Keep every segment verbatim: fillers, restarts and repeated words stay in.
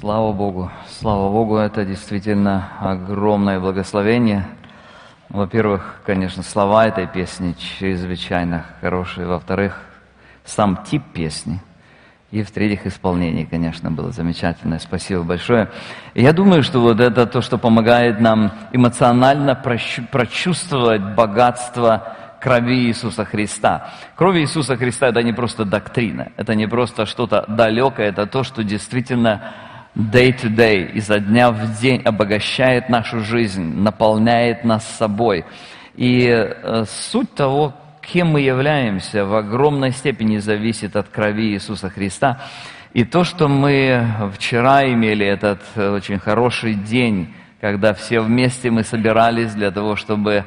Слава Богу, слава Богу, это действительно огромное благословение. Во-первых, конечно, слова этой песни чрезвычайно хорошие. Во-вторых, сам тип песни. И в-третьих, исполнение, конечно, было замечательное. Спасибо большое. И я думаю, что вот это то, что помогает нам эмоционально прочувствовать богатство крови Иисуса Христа. Кровь Иисуса Христа – это не просто доктрина, это не просто что-то далекое, это то, что действительно day to day, изо дня в день обогащает нашу жизнь, наполняет нас собой. И э, суть того, кем мы являемся, в огромной степени зависит от крови Иисуса Христа. И то, что мы вчера имели этот очень хороший день, когда все вместе мы собирались для того, чтобы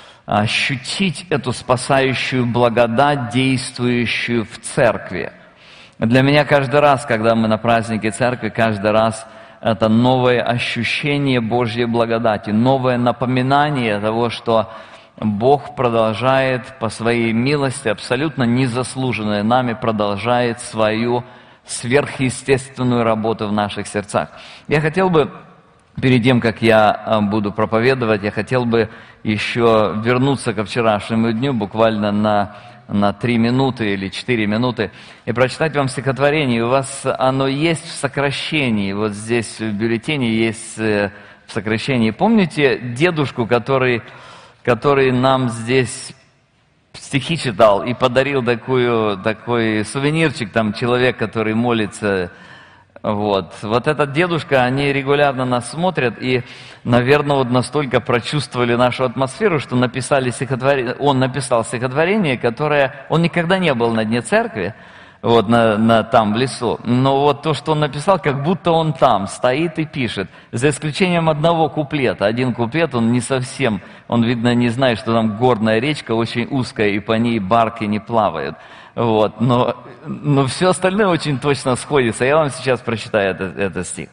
ощутить эту спасающую благодать, действующую в церкви. Для меня каждый раз, когда мы на празднике церкви, каждый раз это новое ощущение Божьей благодати, новое напоминание того, что Бог продолжает по своей милости, абсолютно незаслуженной нами, продолжает свою сверхъестественную работу в наших сердцах. Я хотел бы, перед тем, как я буду проповедовать, я хотел бы еще вернуться ко вчерашнему дню, буквально на, на три минуты или четыре минуты, и прочитать вам стихотворение. У вас оно есть в сокращении, вот здесь в бюллетене есть в сокращении. Помните дедушку, который, который нам здесь стихи читал и подарил такую, такой сувенирчик, там человек, который молится. Вот. вот этот дедушка, они регулярно нас смотрят и, наверное, вот настолько прочувствовали нашу атмосферу, что написали стихотворение, он написал стихотворение, которое, он никогда не был на дне церкви, вот, на, на, там в лесу, но вот то, что он написал, как будто он там стоит и пишет, за исключением одного куплета. Один куплет, он не совсем, он, видно, не знает, что там горная речка очень узкая, и по ней барки не плавают. Вот, но, но все остальное очень точно сходится. Я вам сейчас прочитаю этот, этот стих.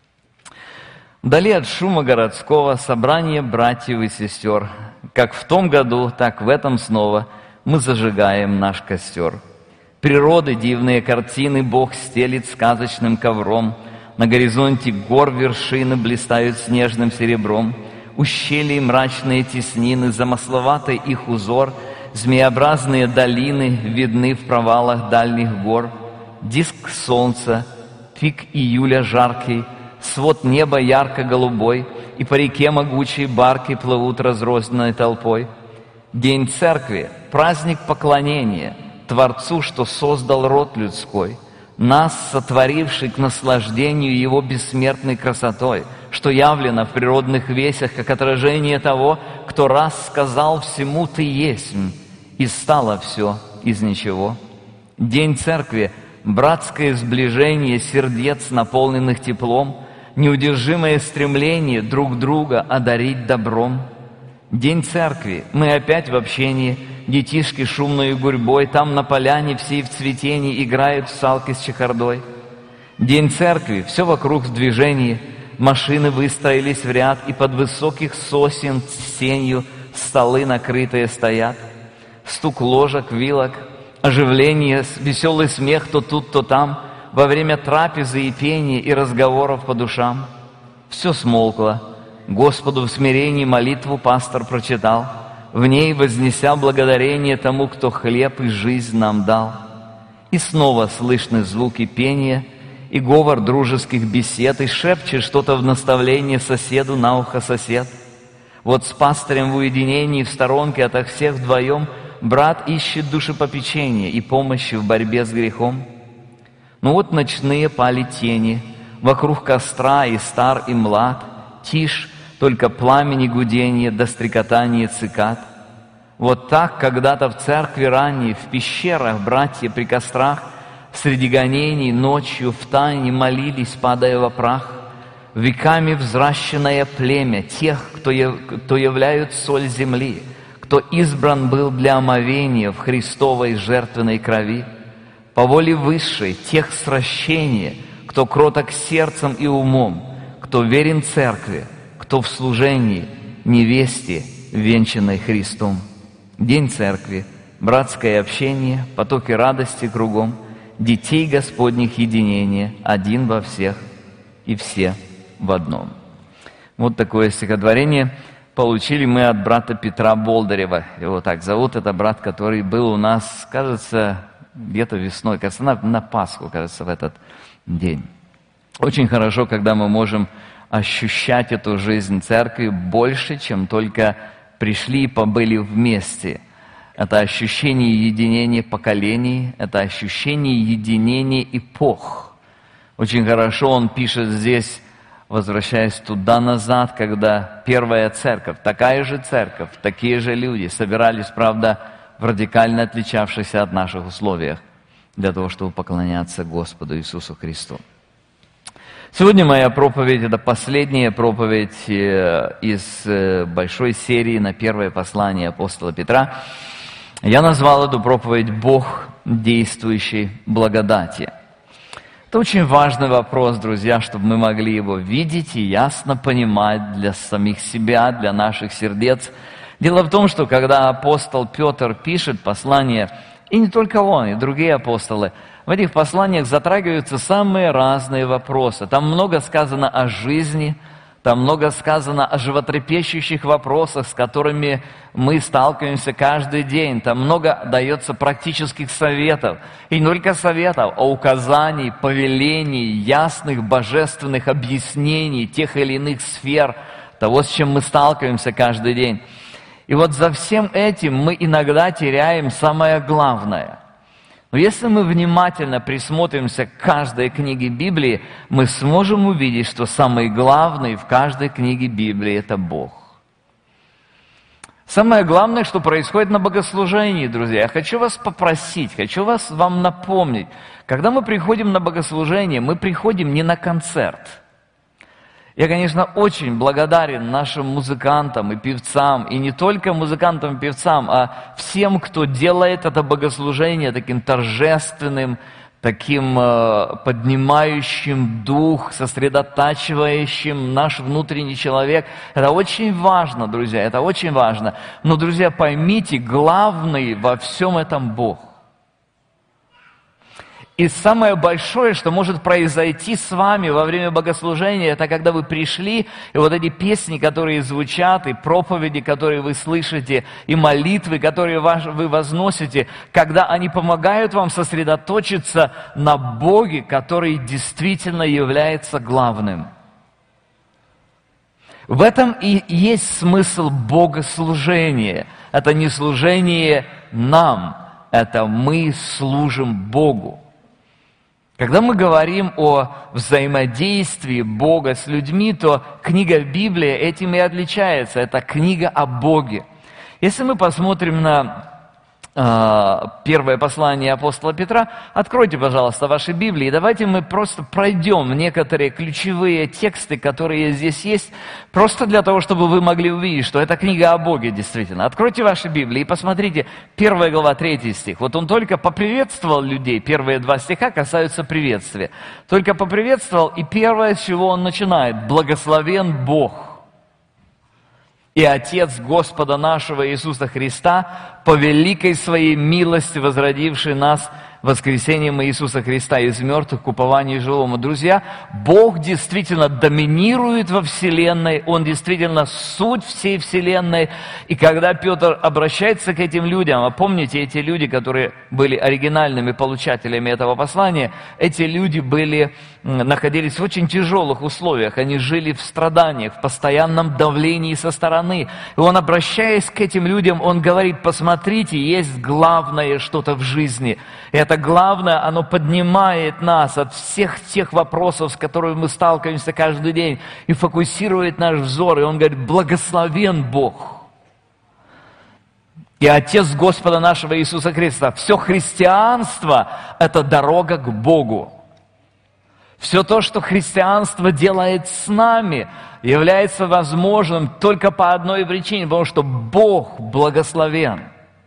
«Вдали от шума городского собрания братьев и сестер, как в том году, так в этом снова мы зажигаем наш костер. Природы дивные картины Бог стелит сказочным ковром, на горизонте гор вершины блистают снежным серебром, ущелья мрачные теснины, замысловатый их узор, змеобразные долины видны в провалах дальних гор, диск солнца, пик июля жаркий, свод неба ярко-голубой, и по реке могучие барки плывут разрозненной толпой. День церкви, праздник поклонения Творцу, что создал род людской, нас, сотворивший к наслаждению Его бессмертной красотой, что явлено в природных весях, как отражение того, кто раз сказал всему «ты есть», и стало все из ничего. День церкви — братское сближение сердец, наполненных теплом, неудержимое стремление друг друга одарить добром. День церкви — мы опять в общении, детишки шумной гурьбой, там на поляне все в цветении играют в салки с чехардой. День церкви — все вокруг в движении, машины выстроились в ряд, и под высоких сосен с сенью столы накрытые стоят. Стук ложек, вилок, оживление, веселый смех то тут, то там, во время трапезы и пения, и разговоров по душам. Все смолкло. Господу в смирении молитву пастор прочитал, в ней вознеся благодарение тому, кто хлеб и жизнь нам дал. И снова слышны звуки пения, и говор дружеских бесед, и шепчет что-то в наставление соседу на ухо сосед. Вот с пастырем в уединении, в сторонке ото всех вдвоем, брат ищет душепопечения и помощи в борьбе с грехом. Ну вот ночные пали тени, вокруг костра и стар, и млад, тишь, только пламени гуденье до стрекотания цикад. Вот так когда-то в церкви ранней, в пещерах братья при кострах, среди гонений ночью в тайне молились, падая во прах, веками взращенное племя тех, кто, яв... кто являют соль земли, кто избран был для омовения в Христовой жертвенной крови, по воле высшей тех сращения, кто кроток сердцем и умом, кто верен церкви, кто в служении невесте, венчанной Христом. День церкви, братское общение, потоки радости кругом, детей Господних единение, один во всех. и все в одном». Вот такое стихотворение получили мы от брата Петра Болдырева. Его так зовут. Это брат, который был у нас, кажется, где-то весной, кажется, на, на Пасху, кажется, в этот день. Очень хорошо, когда мы можем ощущать эту жизнь церкви больше, чем только пришли и побыли вместе. Это ощущение единения поколений, это ощущение единения эпох. Очень хорошо он пишет здесь, возвращаясь туда-назад, когда первая церковь, такая же церковь, такие же люди собирались, правда, в радикально отличавшихся от наших условиях, для того, чтобы поклоняться Господу Иисусу Христу. Сегодня моя проповедь – это последняя проповедь из большой серии на первое послание апостола Петра. Я назвал эту проповедь «Бог действующей благодати». Это очень важный вопрос, друзья, чтобы мы могли его видеть и ясно понимать для самих себя, для наших сердец. Дело в том, что когда апостол Петр пишет послание, и не только он, и другие апостолы, в этих посланиях затрагиваются самые разные вопросы. Там много сказано о жизни, там много сказано о животрепещущих вопросах, с которыми мы сталкиваемся каждый день. Там много дается практических советов. И не только советов, а указаний, повелений, ясных божественных объяснений тех или иных сфер того, с чем мы сталкиваемся каждый день. И вот за всем этим мы иногда теряем самое главное. Но если мы внимательно присмотримся к каждой книге Библии, мы сможем увидеть, что самый главный в каждой книге Библии – это Бог. Самое главное, что происходит на богослужении, друзья. Я хочу вас попросить, хочу вас вам напомнить. Когда мы приходим на богослужение, мы приходим не на концерт. Я, конечно, очень благодарен нашим музыкантам и певцам, и не только музыкантам и певцам, а всем, кто делает это богослужение таким торжественным, таким э, поднимающим дух, сосредотачивающим наш внутренний человек. Это очень важно, друзья, это очень важно. Но, друзья, поймите, главный во всем этом Бог. И самое большое, что может произойти с вами во время богослужения, это когда вы пришли, и вот эти песни, которые звучат, и проповеди, которые вы слышите, и молитвы, которые вы возносите, когда они помогают вам сосредоточиться на Боге, который действительно является главным. В этом и есть смысл богослужения. Это не служение нам, это мы служим Богу. Когда мы говорим о взаимодействии Бога с людьми, то книга Библия этим и отличается. Это книга о Боге. Если мы посмотрим на э, первое послание апостола Петра, откройте, пожалуйста, ваши Библии, и давайте мы просто пройдем некоторые ключевые тексты, которые здесь есть, просто для того, чтобы вы могли увидеть, что это книга о Боге действительно. Откройте ваши Библии и посмотрите, первая глава, третий стих. Вот он только поприветствовал людей, первые два стиха касаются приветствия. Только поприветствовал, и первое, с чего он начинает: «Благословен Бог и Отец Господа нашего Иисуса Христа, по великой своей милости возродивший нас воскресением Иисуса Христа из мертвых к упованию живому». Друзья, Бог действительно доминирует во Вселенной, Он действительно суть всей Вселенной. И когда Петр обращается к этим людям, а помните, эти люди, которые были оригинальными получателями этого послания, эти люди были, находились в очень тяжелых условиях, они жили в страданиях, в постоянном давлении со стороны. И он, обращаясь к этим людям, он говорит: посмотрите, есть главное что-то в жизни. Это главное, оно поднимает нас от всех тех вопросов, с которыми мы сталкиваемся каждый день, и фокусирует наш взор. И он говорит: благословен Бог и Отец Господа нашего Иисуса Христа. Все христианство – это дорога к Богу. Все то, что христианство делает с нами, является возможным только по одной причине, потому что Бог благословен.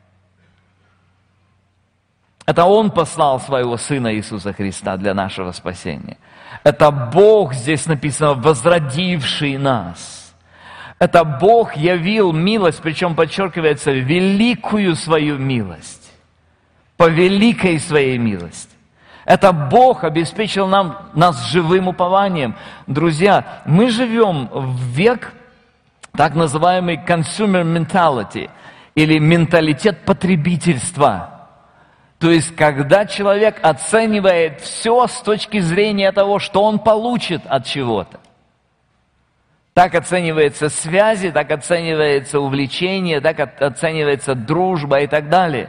Это Он послал Своего Сына Иисуса Христа для нашего спасения. Это Бог, здесь написано, возродивший нас. Это Бог явил милость, причем подчеркивается, великую свою милость. По великой своей милости. Это Бог обеспечил нам, нас живым упованием. Друзья, мы живем в век так называемый consumer mentality, или менталитет потребительства. То есть, когда человек оценивает все с точки зрения того, что он получит от чего-то. Так оцениваются связи, так оценивается увлечение, так оценивается дружба и так далее.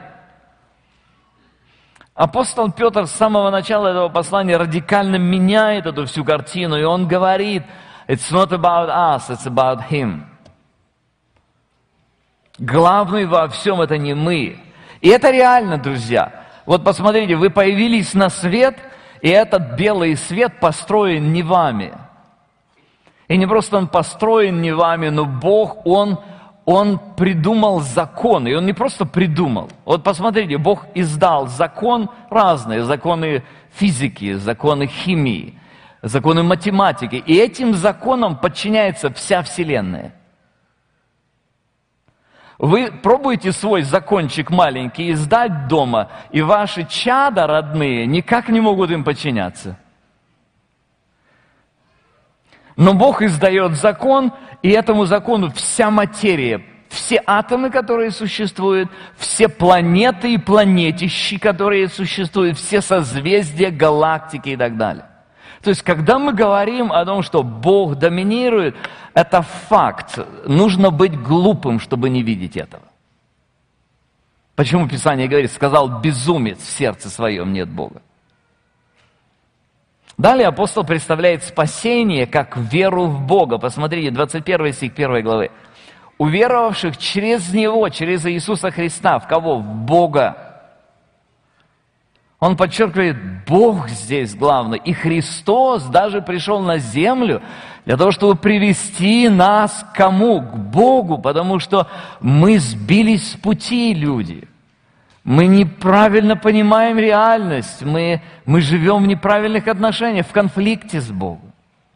Апостол Петр с самого начала этого послания радикально меняет эту всю картину, и он говорит, it's not about us, it's about him. Главный во всем это не мы. И это реально, друзья. Вот посмотрите, вы появились на свет, и этот белый свет построен не вами. И не просто он построен не вами, но Бог, Он, он придумал закон. И Он не просто придумал. Вот посмотрите, Бог издал закон разные, законы физики, законы химии, законы математики. И этим законам подчиняется вся Вселенная. Вы пробуете свой закончик маленький издать дома, и ваши чада родные никак не могут им подчиняться. Но Бог издает закон, и этому закону вся материя, все атомы, которые существуют, все планеты и планетищи, которые существуют, все созвездия, галактики и так далее. То есть, когда мы говорим о том, что Бог доминирует, это факт. Нужно быть глупым, чтобы не видеть этого. Почему Писание говорит, сказал безумец в сердце своем нет Бога. Далее апостол представляет спасение как веру в Бога. Посмотрите, двадцать первый стих первой главы. Уверовавших через Него, через Иисуса Христа, в кого? В Бога. Он подчеркивает, Бог здесь главный. И Христос даже пришел на землю для того, чтобы привести нас к кому? К Богу, потому что мы сбились с пути, люди. Мы неправильно понимаем реальность, мы, мы живем в неправильных отношениях, в конфликте с Богом.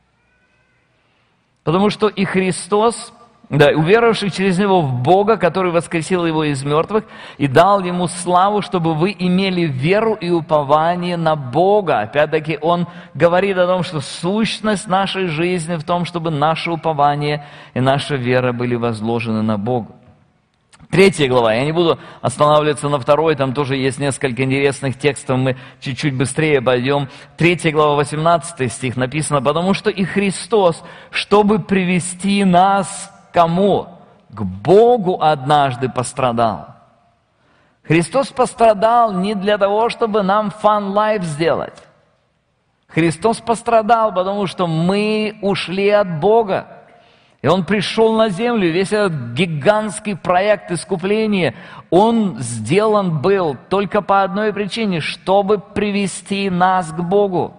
Потому что и Христос, да, уверовавший через Него в Бога, который воскресил Его из мертвых и дал Ему славу, чтобы вы имели веру и упование на Бога. Опять-таки Он говорит о том, что сущность нашей жизни в том, чтобы наше упование и наша вера были возложены на Бога. Третья глава, я не буду останавливаться на второй, там тоже есть несколько интересных текстов, мы чуть-чуть быстрее пойдем. Третья глава, восемнадцатый стих написано, потому что и Христос, чтобы привести нас к кому? К Богу однажды пострадал. Христос пострадал не для того, чтобы нам fun life сделать. Христос пострадал, потому что мы ушли от Бога. И Он пришел на землю, весь этот гигантский проект искупления, он сделан был только по одной причине, чтобы привести нас к Богу.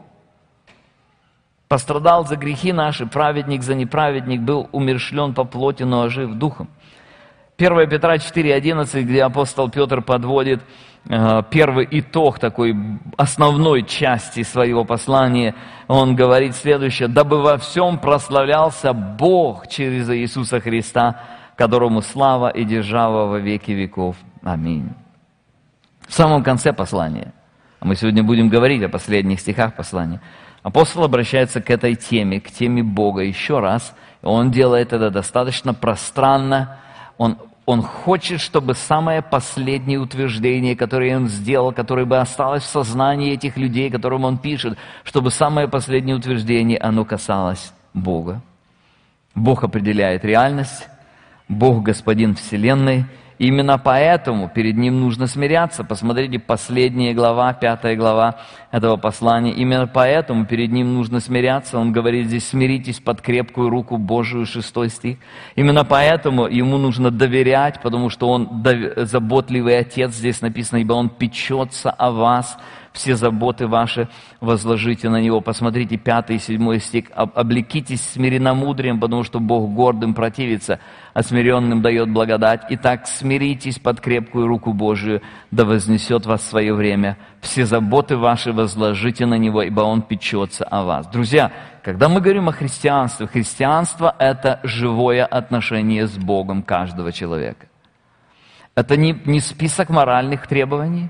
Пострадал за грехи наши, праведник за неправедник, был умерщвлен по плоти, но ожив духом. первое Петра четыре одиннадцать, где апостол Петр подводит э, первый итог такой основной части своего послания, он говорит следующее: «Дабы во всем прославлялся Бог через Иисуса Христа, которому слава и держава во веки веков. Аминь». В самом конце послания, а мы сегодня будем говорить о последних стихах послания, апостол обращается к этой теме, к теме Бога еще раз. Он делает это достаточно пространно. Он Он хочет, чтобы самое последнее утверждение, которое он сделал, которое бы осталось в сознании этих людей, которым он пишет, чтобы самое последнее утверждение, оно касалось Бога. Бог определяет реальность, Бог Господин Вселенной. Именно поэтому перед Ним нужно смиряться. Посмотрите, последняя глава, пятая глава этого послания. Именно поэтому перед Ним нужно смиряться. Он говорит здесь: смиритесь под крепкую руку Божию, шестой стих. Именно поэтому Ему нужно доверять, потому что Он заботливый Отец, здесь написано, ибо Он печется о вас. Все заботы ваши возложите на Него. Посмотрите, пятый и седьмой стих. «Облекитесь смиренномудрием, потому что Бог гордым противится, а смиренным дает благодать. Итак, смиритесь под крепкую руку Божию, да вознесет вас в свое время. Все заботы ваши возложите на Него, ибо Он печется о вас». Друзья, когда мы говорим о христианстве, христианство – это живое отношение с Богом каждого человека. Это не, не список моральных требований.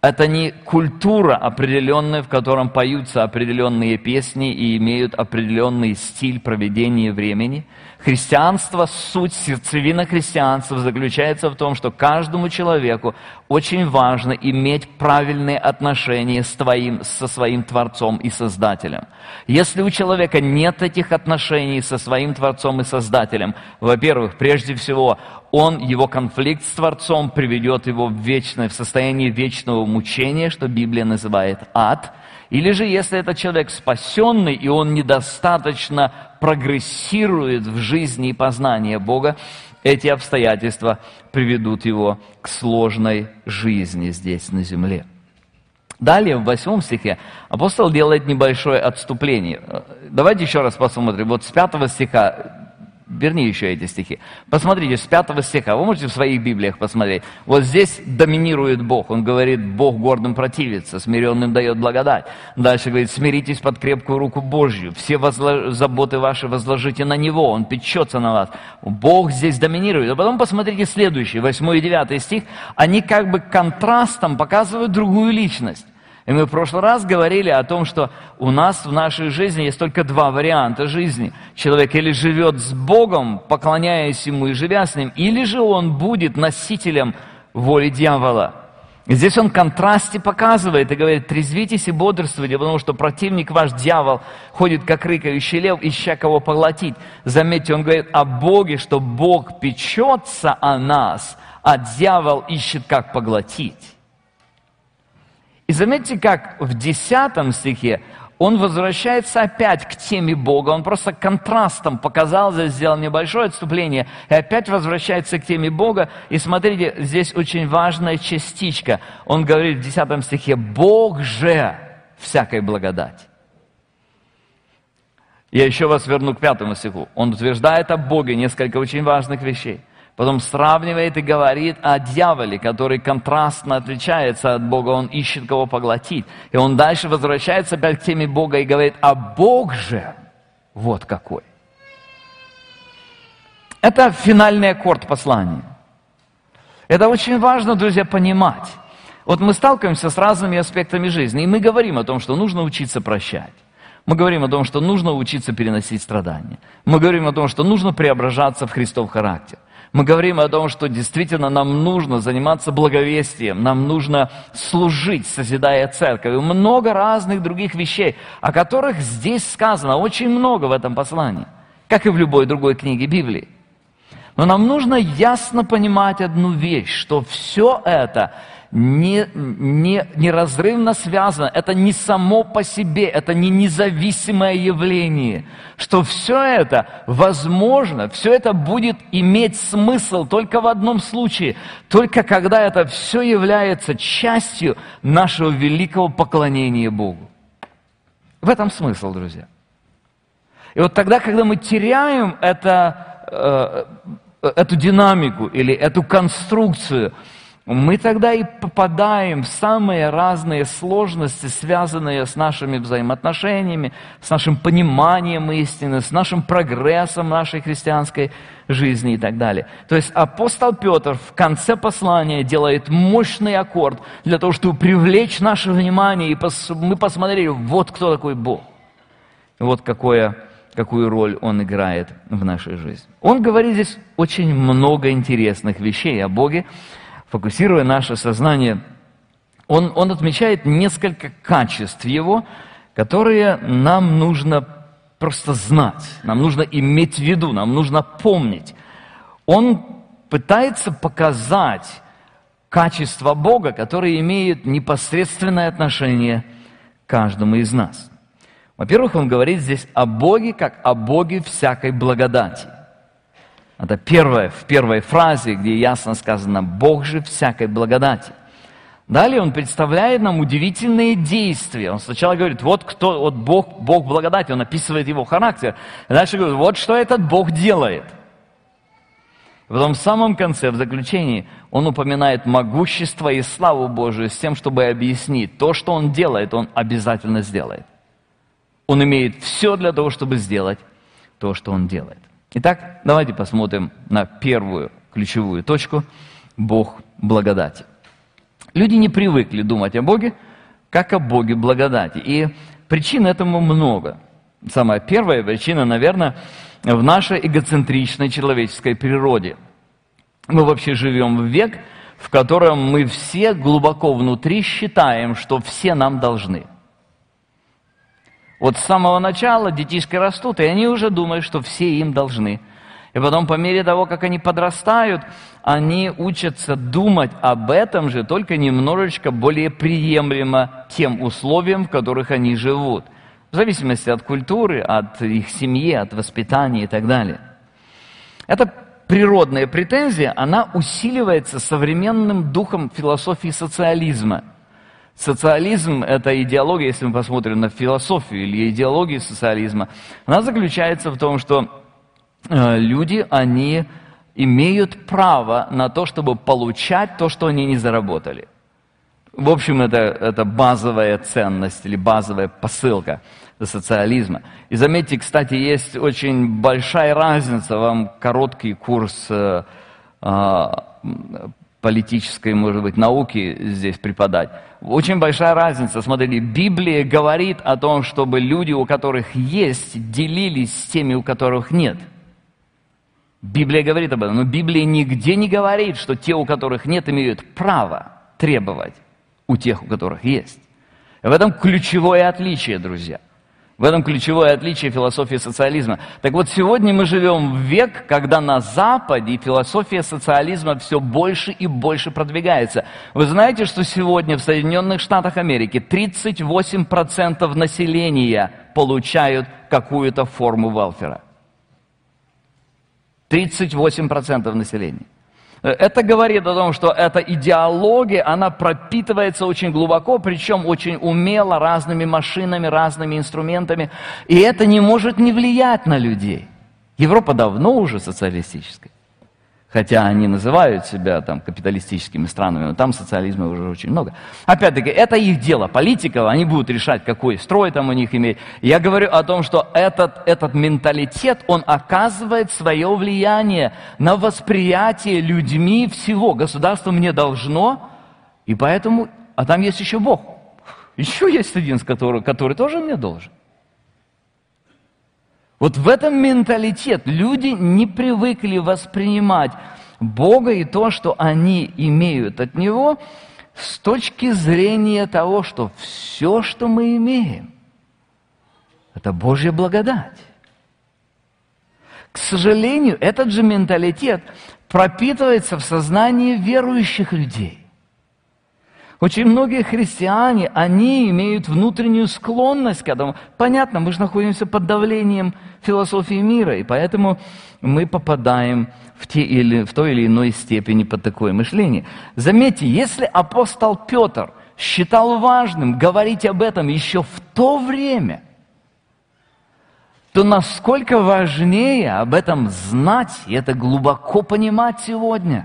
Это не культура определенная, в котором поются определенные песни и имеют определенный стиль проведения времени. Христианство, суть, сердцевина христианства заключается в том, что каждому человеку очень важно иметь правильные отношения с твоим, со своим Творцом и Создателем. Если у человека нет этих отношений со своим Творцом и Создателем, во-первых, прежде всего, он, его конфликт с Творцом приведет его в вечное, в состояние вечного мучения, что Библия называет ад. Или же, если это человек спасенный, и он недостаточно прогрессирует в жизни и познании Бога, эти обстоятельства приведут его к сложной жизни здесь, на земле. Далее, в восьмом стихе, апостол делает небольшое отступление. Давайте еще раз посмотрим. Вот с пятого стиха, вернее еще эти стихи. Посмотрите, с пятого стиха, вы можете в своих Библиях посмотреть. Вот здесь доминирует Бог. Он говорит, Бог гордым противится, смиренным дает благодать. Дальше говорит, смиритесь под крепкую руку Божью. Все возло... заботы ваши возложите на Него, Он печется на вас. Бог здесь доминирует. А потом посмотрите следующий, восьмой и девятый стих. Они как бы контрастом показывают другую личность. И мы в прошлый раз говорили о том, что у нас в нашей жизни есть только два варианта жизни. Человек или живет с Богом, поклоняясь Ему и живя с Ним, или же он будет носителем воли дьявола. И здесь он в контрасте показывает и говорит, трезвитесь и бодрствуйте, потому что противник ваш, дьявол, ходит как рыкающий лев, ища кого поглотить. Заметьте, он говорит о Боге, что Бог печется о нас, а дьявол ищет как поглотить. И заметьте, как в десятом стихе он возвращается опять к теме Бога. Он просто контрастом показал, здесь сделал небольшое отступление, и опять возвращается к теме Бога. И смотрите, здесь очень важная частичка. Он говорит в десятом стихе, «Бог же всякой благодати». Я еще вас верну к пятому стиху. Он утверждает о Боге несколько очень важных вещей. Потом сравнивает и говорит о дьяволе, который контрастно отличается от Бога, он ищет кого поглотить. И он дальше возвращается опять к теме Бога и говорит, а Бог же вот какой. Это финальный аккорд послания. Это очень важно, друзья, понимать. Вот мы сталкиваемся с разными аспектами жизни, и мы говорим о том, что нужно учиться прощать. Мы говорим о том, что нужно учиться переносить страдания. Мы говорим о том, что нужно преображаться в Христов характер. Мы говорим о том, что действительно нам нужно заниматься благовестием, нам нужно служить, созидая церковь. И много разных других вещей, о которых здесь сказано, очень много в этом послании, как и в любой другой книге Библии. Но нам нужно ясно понимать одну вещь, что все это не, не, неразрывно связано, это не само по себе, это не независимое явление, что все это возможно, все это будет иметь смысл только в одном случае, только когда это все является частью нашего великого поклонения Богу. В этом смысл, друзья. И вот тогда, когда мы теряем это, э, эту динамику или эту конструкцию, мы тогда и попадаем в самые разные сложности, связанные с нашими взаимоотношениями, с нашим пониманием истины, с нашим прогрессом нашей христианской жизни и так далее. То есть апостол Петр в конце послания делает мощный аккорд для того, чтобы привлечь наше внимание, и мы посмотрели, вот кто такой Бог, вот какое, какую роль Он играет в нашей жизни. Он говорит здесь очень много интересных вещей о Боге, фокусируя наше сознание, он, он отмечает несколько качеств Его, которые нам нужно просто знать, нам нужно иметь в виду, нам нужно помнить. Он пытается показать качества Бога, которые имеют непосредственное отношение к каждому из нас. Во-первых, он говорит здесь о Боге, как о Боге всякой благодати. Это первое, в первой фразе, где ясно сказано «Бог же всякой благодати». Далее он представляет нам удивительные действия. Он сначала говорит, вот кто, вот Бог, Бог благодати, он описывает его характер. И дальше говорит, вот что этот Бог делает. И потом в самом конце, в заключении, он упоминает могущество и славу Божию с тем, чтобы объяснить, то, что он делает, он обязательно сделает. Он имеет все для того, чтобы сделать то, что он делает. Итак, давайте посмотрим на первую ключевую точку – Бог благодати. Люди не привыкли думать о Боге, как о Боге благодати. И причин этому много. Самая первая причина, наверное, в нашей эгоцентричной человеческой природе. Мы вообще живем в век, в котором мы все глубоко внутри считаем, что все нам должны. Вот с самого начала детишки растут, и они уже думают, что все им должны. И потом, по мере того, как они подрастают, они учатся думать об этом же, только немножечко более приемлемо тем условиям, в которых они живут. В зависимости от культуры, от их семьи, от воспитания и так далее. Эта природная претензия, она усиливается современным духом философии социализма. Социализм – это идеология, если мы посмотрим на философию или идеологию социализма, она заключается в том, что э, люди, они имеют право на то, чтобы получать то, что они не заработали. В общем, это, это базовая ценность или базовая посылка социализма. И заметьте, кстати, есть очень большая разница, вам короткий курс э, э, политической, может быть, науки здесь преподать. Очень большая разница. Смотрите, Библия говорит о том, чтобы люди, у которых есть, делились с теми, у которых нет. Библия говорит об этом, но Библия нигде не говорит, что те, у которых нет, имеют право требовать у тех, у которых есть. И в этом ключевое отличие, друзья. В этом ключевое отличие философии социализма. Так вот, сегодня мы живем в век, когда на Западе философия социализма все больше и больше продвигается. Вы знаете, что сегодня в Соединенных Штатах Америки тридцать восемь процентов населения получают какую-то форму велфера. тридцать восемь процентов населения. Это говорит о том, что эта идеология, она пропитывается очень глубоко, причем очень умело, разными машинами, разными инструментами. И это не может не влиять на людей. Европа давно уже социалистическая. Хотя они называют себя там капиталистическими странами, но там социализма уже очень много. Опять-таки, это их дело, политиков, они будут решать, какой строй там у них иметь. Я говорю о том, что этот, этот менталитет, он оказывает свое влияние на восприятие людьми всего. Государство мне должно, и поэтому, а там есть еще Бог. Еще есть один, который, который тоже мне должен. Вот в этом менталитет люди не привыкли воспринимать Бога и то, что они имеют от Него, с точки зрения того, что все, что мы имеем, это Божья благодать. К сожалению, этот же менталитет пропитывается в сознании верующих людей. Очень многие христиане, они имеют внутреннюю склонность к этому. Понятно, мы же находимся под давлением философии мира, и поэтому мы попадаем в, те или, в той или иной степени под такое мышление. Заметьте, если апостол Петр считал важным говорить об этом еще в то время, то насколько важнее об этом знать и это глубоко понимать сегодня.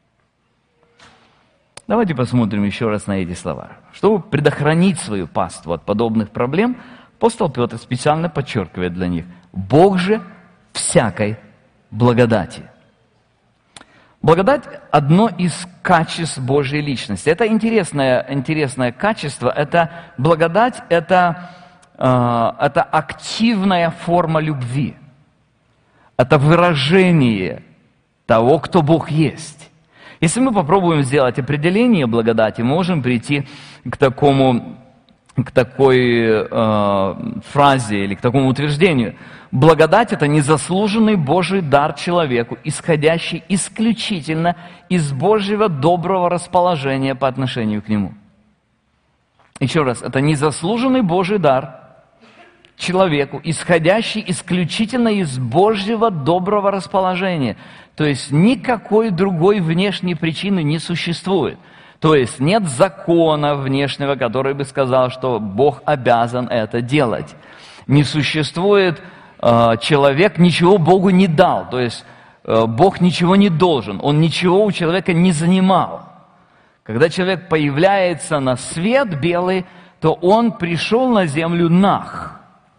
Давайте посмотрим еще раз на эти слова. Чтобы предохранить свою паству от подобных проблем, апостол Петр специально подчеркивает для них: Бог же всякой благодати. Благодать – одно из качеств Божьей личности. Это интересное, интересное качество. Это благодать – это, э, это активная форма любви. Это выражение того, кто Бог есть. Если мы попробуем сделать определение благодати, мы можем прийти к такому, к такой э, фразе или к такому утверждению. Благодать – это незаслуженный Божий дар человеку, исходящий исключительно из Божьего доброго расположения по отношению к нему. Еще раз, это незаслуженный Божий дар человеку, исходящий исключительно из Божьего доброго расположения. То есть никакой другой внешней причины не существует. То есть нет закона внешнего, который бы сказал, что Бог обязан это делать. Не существует, э, человек ничего Богу не дал. То есть э, Бог ничего не должен, Он ничего у человека не занимал. Когда человек появляется на свет белый, то он пришел на землю наг.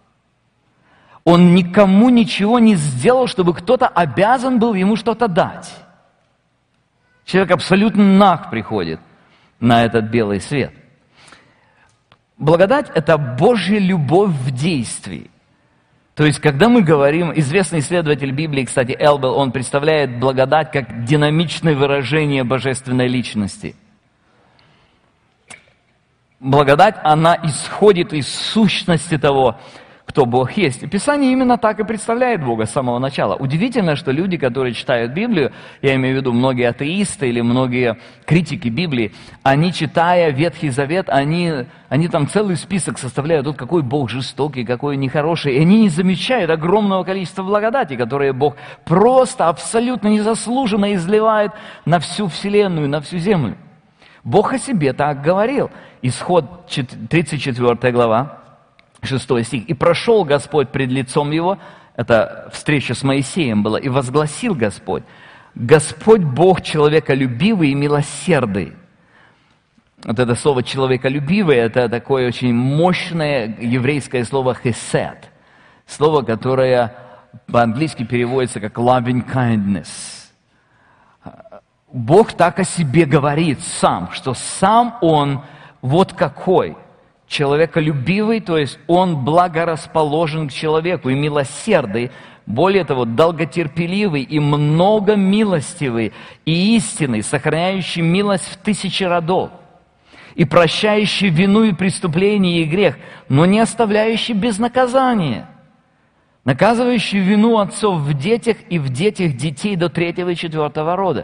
Он никому ничего не сделал, чтобы кто-то обязан был ему что-то дать. Человек абсолютно наг приходит. на этот белый свет. Благодать – это Божья любовь в действии. То есть, когда мы говорим, известный исследователь Библии, кстати, Элбел, он представляет благодать как динамичное выражение божественной личности. Благодать, она исходит из сущности того, кто Бог есть. И Писание именно так и представляет Бога с самого начала. Удивительно, что люди, которые читают Библию, я имею в виду многие атеисты или многие критики Библии, они, читая Ветхий Завет, они, они там целый список составляют, вот какой Бог жестокий, какой нехороший, и они не замечают огромного количества благодати, которые Бог просто, абсолютно незаслуженно изливает на всю вселенную, на всю землю. Бог о себе так говорил. Исход тридцать четвёртая глава. шестой стих. «И прошел Господь пред лицом его», это встреча с Моисеем была, «и возгласил Господь, Господь Бог человеколюбивый и милосердный». Вот это слово «человеколюбивый» – это такое очень мощное еврейское слово «хесед», слово, которое по-английски переводится как «loving kindness». Бог так о себе говорит сам, что сам Он вот какой – человеколюбивый, то есть Он благорасположен к человеку и милосердный, более того, долготерпеливый и многомилостивый и истинный, сохраняющий милость в тысячи родов, и прощающий вину и преступление и грех, но не оставляющий без наказания, наказывающий вину отцов в детях и в детях детей до третьего и четвертого рода.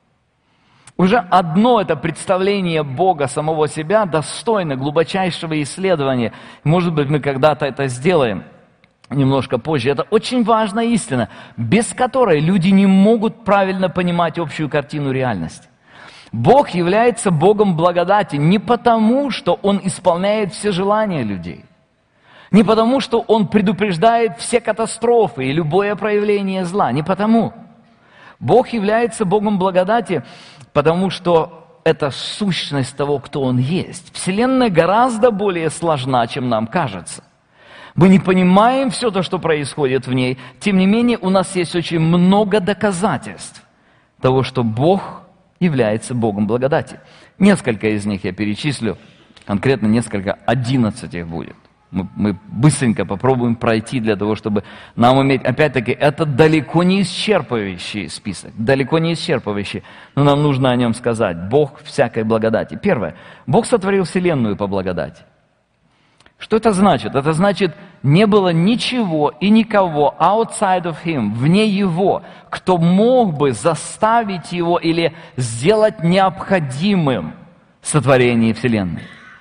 Уже одно это представление Бога самого себя достойно глубочайшего исследования. Может быть, мы когда-то это сделаем немножко позже. Это очень важная истина, без которой люди не могут правильно понимать общую картину реальности. Бог является Богом благодати не потому, что Он исполняет все желания людей, не потому, что Он предупреждает все катастрофы и любое проявление зла, не потому. Бог является Богом благодати, потому что это сущность того, кто Он есть. Вселенная гораздо более сложна, чем нам кажется. Мы не понимаем все то, что происходит в ней. Тем не менее, у нас есть очень много доказательств того, что Бог является Богом благодати. Несколько из них я перечислю, конкретно несколько, одиннадцать их будет. Мы, мы быстренько попробуем пройти для того, чтобы нам иметь, опять-таки, это далеко не исчерпывающий список, далеко не исчерпывающий, но нам нужно о нем сказать. Бог всякой благодати. Первое. Бог сотворил вселенную по благодати. Что это значит? Это значит, не было ничего и никого outside of Him, вне Его, кто мог бы заставить Его или сделать необходимым сотворение вселенной.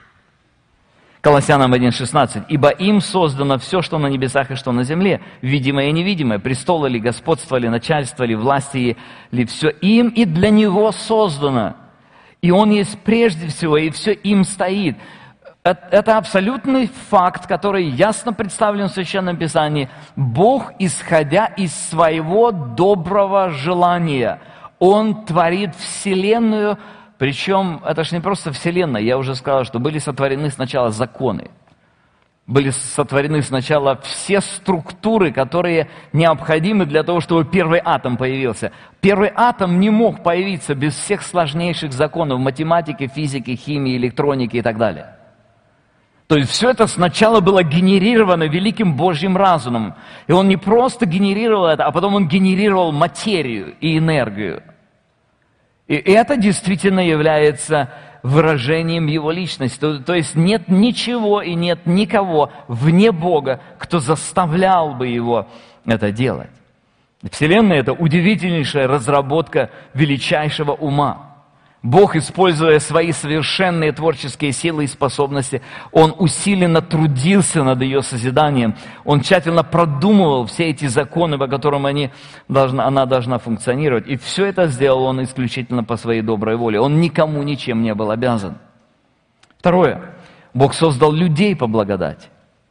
Колоссянам один шестнадцать. «Ибо им создано все, что на небесах и что на земле, видимое и невидимое, престолы ли, господство ли, начальство ли, власти ли, все им и для Него создано. И Он есть прежде всего, и все им стоит». Это абсолютный факт, который ясно представлен в Священном Писании. Бог, исходя из своего доброго желания, Он творит вселенную. Причем это же не просто вселенная, я уже сказал, что были сотворены сначала законы, были сотворены сначала все структуры, которые необходимы для того, чтобы первый атом появился. Первый атом не мог появиться без всех сложнейших законов математики, физики, химии, электроники и так далее. То есть все это сначала было генерировано великим Божьим разумом. И Он не просто генерировал это, а потом Он генерировал материю и энергию. И это действительно является выражением Его личности. То, то есть нет ничего и нет никого вне Бога, кто заставлял бы Его это делать. Вселенная – это удивительнейшая разработка величайшего ума. Бог, используя свои совершенные творческие силы и способности, Он усиленно трудился над ее созиданием. Он тщательно продумывал все эти законы, по которым они должна, она должна функционировать. И все это сделал Он исключительно по своей доброй воле. Он никому ничем не был обязан. Второе. Бог создал людей по благодати.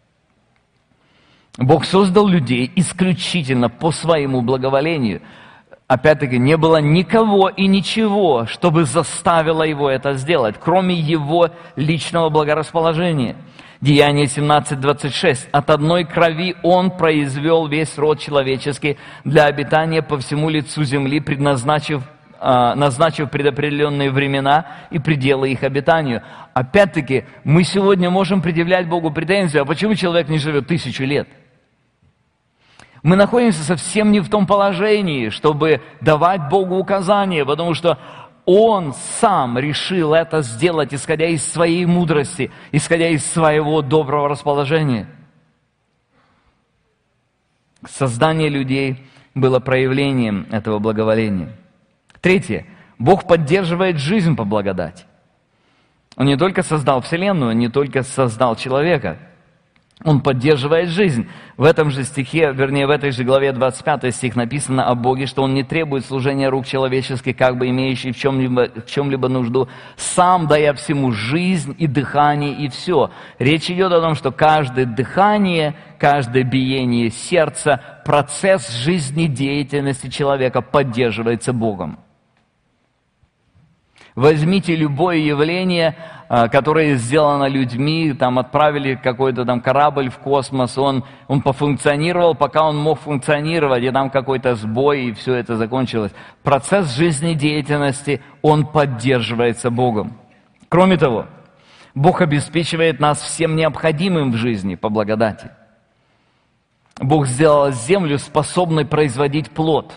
Бог создал людей исключительно по своему благоволению. Опять-таки, не было никого и ничего, чтобы заставило Его это сделать, кроме Его личного благорасположения. Деяние семнадцать двадцать шесть. «От одной крови Он произвел весь род человеческий для обитания по всему лицу земли, предназначив назначив предопределенные времена и пределы их обитанию. Опять-таки, мы сегодня можем предъявлять Богу претензию, а почему человек не живет тысячу лет? Мы находимся совсем не в том положении, чтобы давать Богу указания, потому что Он сам решил это сделать, исходя из своей мудрости, исходя из своего доброго расположения. Создание людей было проявлением этого благоволения. Третье. Бог поддерживает жизнь по благодати. Он не только создал Вселенную, Он не только создал человека, Он поддерживает жизнь. В этом же стихе, вернее, в этой же главе двадцать пятый стих написано о Боге, что Он не требует служения рук человеческих, как бы имеющий в чем-либо, в чем-либо нужду, сам дая всему жизнь и дыхание и все. Речь идет о том, что каждое дыхание, каждое биение сердца, процесс жизнедеятельности человека поддерживается Богом. Возьмите любое явление, которое сделано людьми, там отправили какой-то там корабль в космос, он, он пофункционировал, пока он мог функционировать, и там какой-то сбой, и все это закончилось. Процесс жизнедеятельности, он поддерживается Богом. Кроме того, Бог обеспечивает нас всем необходимым в жизни по благодати. Бог сделал землю способной производить плод.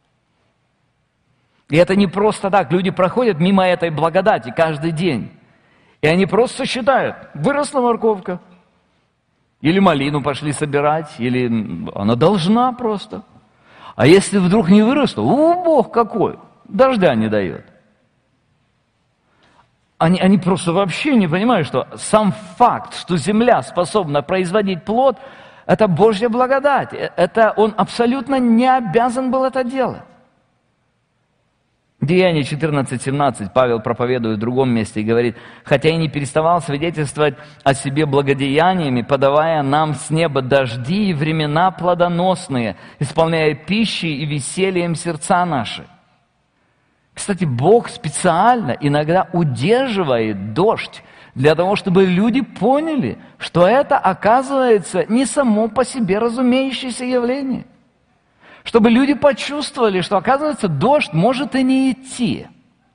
И это не просто так. Люди проходят мимо этой благодати каждый день. И они просто считают, выросла морковка. Или малину пошли собирать, или она должна просто. А если вдруг не выросла, о, Бог какой, дождя не дает. Они, они просто вообще не понимают, что сам факт, что земля способна производить плод, это Божья благодать. Это он абсолютно не обязан был это делать. Деяние четырнадцать семнадцать Павел проповедует в другом месте и говорит: «Хотя и не переставал свидетельствовать о себе благодеяниями, подавая нам с неба дожди и времена плодоносные, исполняя пищей и весельем сердца наши». Кстати, Бог специально иногда удерживает дождь для того, чтобы люди поняли, что это, оказывается, не само по себе разумеющееся явление. Чтобы люди почувствовали, что, оказывается, дождь может и не идти.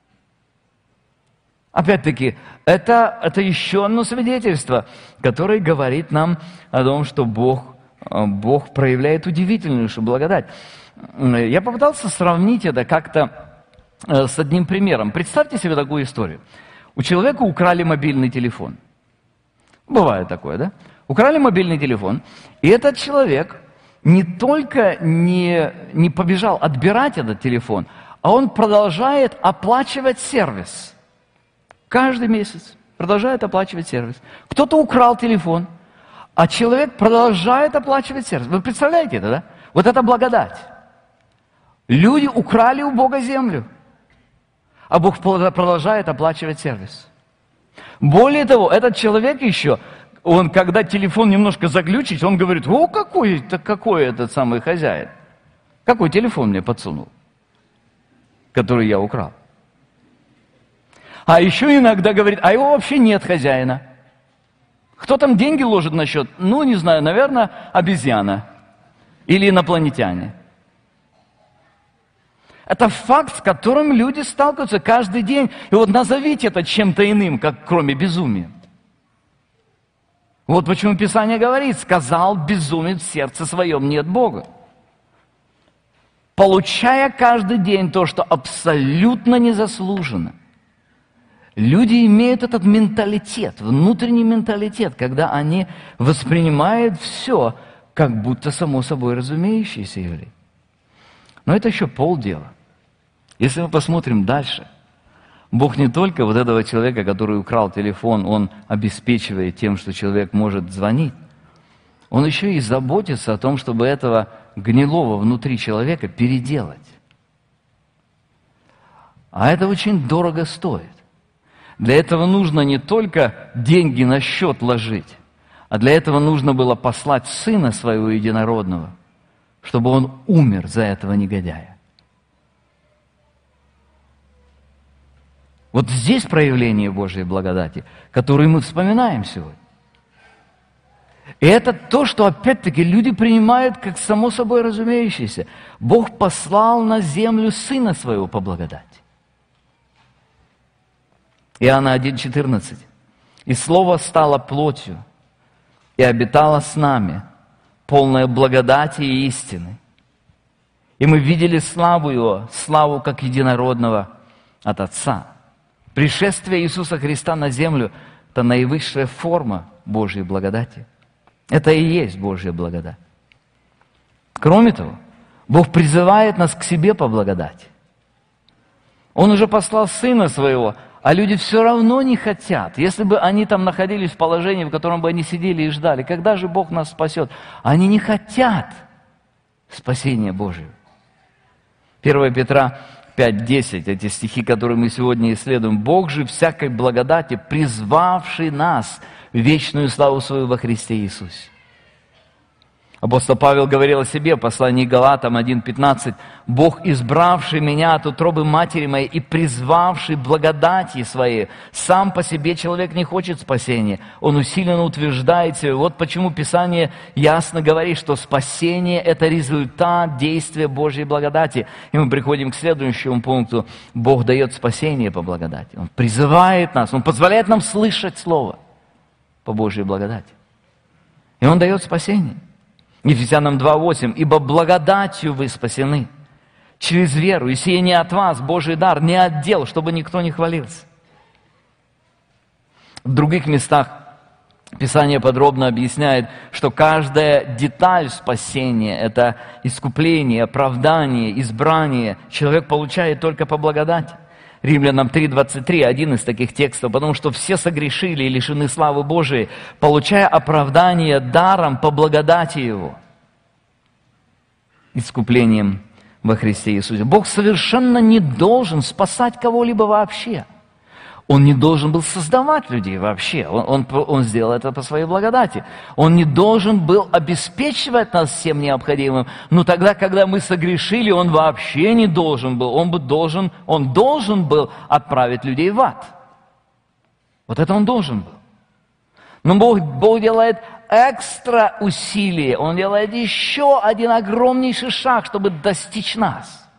Опять-таки, это, это еще одно свидетельство, которое говорит нам о том, что Бог, Бог проявляет удивительнейшую благодать. Я попытался сравнить это как-то с одним примером. Представьте себе такую историю. У человека украли мобильный телефон. Бывает такое, да? Украли мобильный телефон, и этот человек не только не, не побежал отбирать этот телефон, а он продолжает оплачивать сервис. Каждый месяц продолжает оплачивать сервис. Кто-то украл телефон, а человек продолжает оплачивать сервис. Вы представляете это, да? Вот это благодать. Люди украли у Бога землю, а Бог продолжает оплачивать сервис. Более того, этот человек еще... Он, когда телефон немножко заглючить, он говорит: о, какой, какой этот самый хозяин. Какой телефон мне подсунул, который я украл. А еще иногда говорит: а его вообще нет хозяина. Кто там деньги ложит на счет? Ну, не знаю, наверное, обезьяна или инопланетяне. Это факт, с которым люди сталкиваются каждый день. И вот назовите это чем-то иным, как кроме безумия. Вот почему Писание говорит: сказал безумец в сердце своем нет Бога. Получая каждый день то, что абсолютно незаслуженно. Люди имеют этот менталитет, внутренний менталитет, когда они воспринимают все, как будто само собой разумеющееся явление. Но это еще полдела. Если мы посмотрим дальше, Бог не только вот этого человека, который украл телефон, Он обеспечивает тем, что человек может звонить. Он еще и заботится о том, чтобы этого гнилого внутри человека переделать. А это очень дорого стоит. Для этого нужно не только деньги на счет ложить, а для этого нужно было послать Сына Своего Единородного, чтобы Он умер за этого негодяя. Вот здесь проявление Божьей благодати, которую мы вспоминаем сегодня. И это то, что опять-таки люди принимают как само собой разумеющееся. Бог послал на землю Сына Своего по благодати. Иоанна один четырнадцать. «И Слово стало плотью, и обитало с нами, полное благодати и истины. И мы видели славу Его, славу как единородного от Отца». Пришествие Иисуса Христа на землю – это наивысшая форма Божьей благодати. Это и есть Божья благодать. Кроме того, Бог призывает нас к себе по благодати. Он уже послал Сына Своего, а люди все равно не хотят. Если бы они там находились в положении, в котором бы они сидели и ждали, когда же Бог нас спасет? Они не хотят спасения Божьего. первое Петра пять десять, эти стихи, которые мы сегодня исследуем. «Бог же всякой благодати, призвавший нас в вечную славу Свою во Христе Иисусе». Апостол Павел говорил о себе в послании Галатам один пятнадцать. «Бог, избравший меня от утробы матери моей и призвавший благодати Своей, сам по себе человек не хочет спасения, он усиленно утверждает себя». Вот почему Писание ясно говорит, что спасение – это результат действия Божьей благодати. И мы приходим к следующему пункту. Бог дает спасение по благодати. Он призывает нас, Он позволяет нам слышать Слово по Божьей благодати. И Он дает спасение. Ефесянам два восемь. «Ибо благодатью вы спасены через веру, и сие не от вас, Божий дар, не от дел, чтобы никто не хвалился». В других местах Писание подробно объясняет, что каждая деталь спасения – это искупление, оправдание, избрание. Человек получает только по благодати. Римлянам три двадцать три, один из таких текстов, потому что все согрешили и лишены славы Божией, получая оправдание даром по благодати Его, искуплением во Христе Иисусе. Бог совершенно не должен спасать кого-либо вообще. Он не должен был создавать людей вообще. Он, он, он сделал это по своей благодати. Он не должен был обеспечивать нас всем необходимым. Но тогда, когда мы согрешили, Он вообще не должен был. Он, бы должен, он должен был отправить людей в ад. Вот это Он должен был. Но Бог, Бог делает экстра усилие. Он делает еще один огромнейший шаг, чтобы достичь нас.